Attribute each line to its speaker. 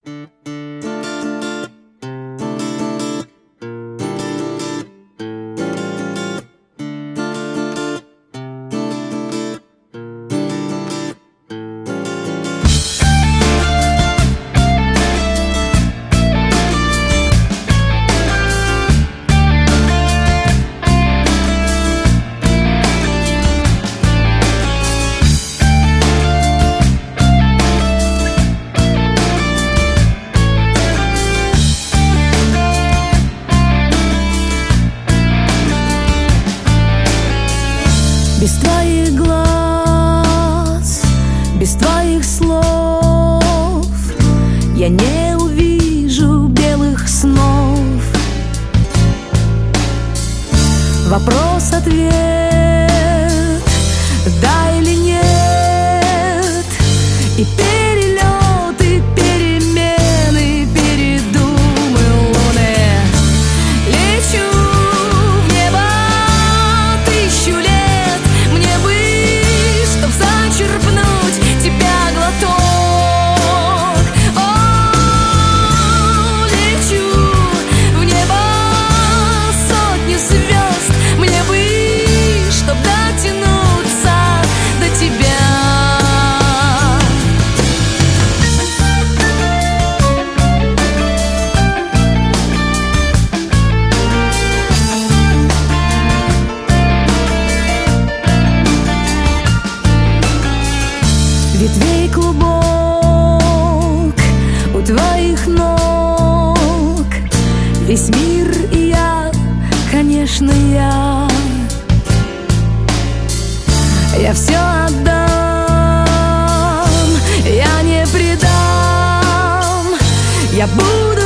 Speaker 1: Без твоих глаз, без твоих слов я не увижу белых снов. Вопрос-ответ, да или нет, и перелеты, перемены, передумы луны. Лечу в небо тысячу лет, мне бы, чтоб зачерпнуть тебя глоток. О, лечу в небо сотни звезд, мне бы, чтоб дотянуться до тебя. Ветвей клубок у твоих ног, весь мир и я, конечно, я все отдам, я не предам, я буду